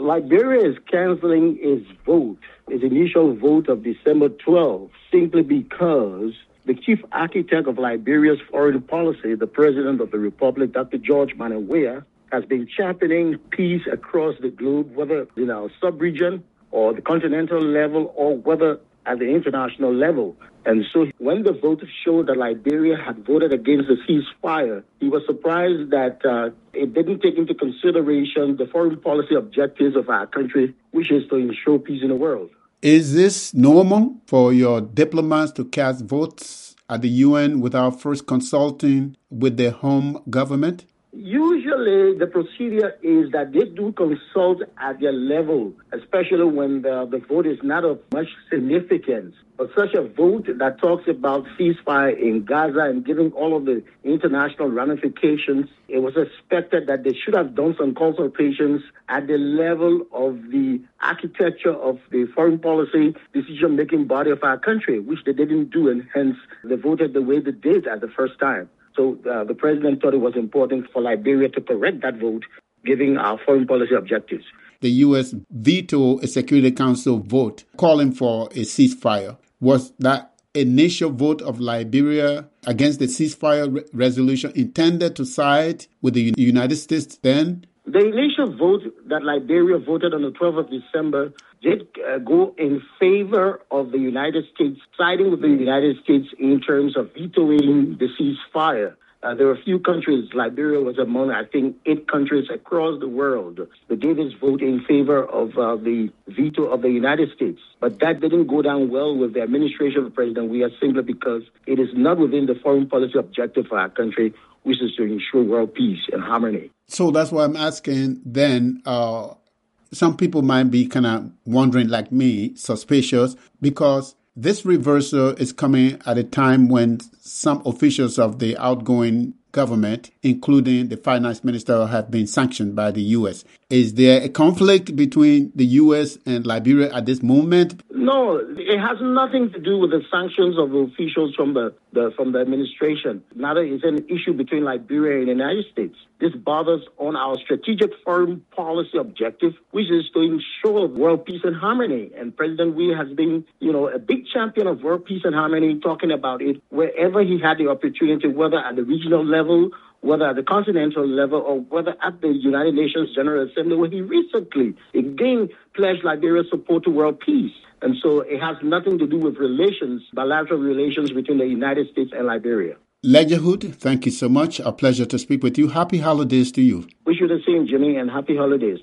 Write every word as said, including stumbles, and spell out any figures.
Liberia is canceling its vote, its initial vote of December twelfth, simply because the chief architect of Liberia's foreign policy, the president of the republic, Doctor George Manneh Weah, has been championing peace across the globe, whether in our sub-region or the continental level or whether at the international level. And so when the vote showed that Liberia had voted against the ceasefire, he was surprised that uh, it didn't take into consideration the foreign policy objectives of our country, which is to ensure peace in the world. Is this normal for your diplomats to cast votes at the U N without first consulting with their home government? Usually, the procedure is that they do consult at their level, especially when the, the vote is not of much significance. But such a vote that talks about ceasefire in Gaza and giving all of the international ramifications, it was expected that they should have done some consultations at the level of the architecture of the foreign policy decision-making body of our country, which they didn't do, and hence they voted the way they did at the first time. So uh, the president thought it was important for Liberia to correct that vote, giving our foreign policy objectives. The U S vetoed a Security Council vote calling for a ceasefire. Was that initial vote of Liberia against the ceasefire re- resolution intended to side with the United States then? The initial vote that Liberia voted on the twelfth of December did uh, go in favor of the United States, siding with the United States in terms of vetoing the ceasefire. Uh, there were a few countries, Liberia was among, I think, eight countries across the world that gave its vote in favor of uh, the veto of the United States. But that didn't go down well with the administration of President Weah, simply because it is not within the foreign policy objective for our country, which is to ensure world peace and harmony. So that's why I'm asking then, uh, some people might be kind of wondering, like me, suspicious, because this reversal is coming at a time when some officials of the outgoing government, including the finance minister, have been sanctioned by the U S. Is there a conflict between the U S and Liberia at this moment? No, it has nothing to do with the sanctions of the officials from the, the from the administration. Neither is an issue between Liberia and the United States. This bothers on our strategic foreign policy objective, which is to ensure world peace and harmony. And President Weah has been, you know, a big champion of world peace and harmony, talking about it wherever he had the opportunity, whether at the regional level, whether at the continental level, or whether at the United Nations General Assembly, where he recently again pledged Liberia's support to world peace. And so it has nothing to do with relations, bilateral relations between the United States and Liberia. Ledger Hood, thank you so much. A pleasure to speak with you. Happy holidays to you. Wish you the same, Jimmy, and happy holidays.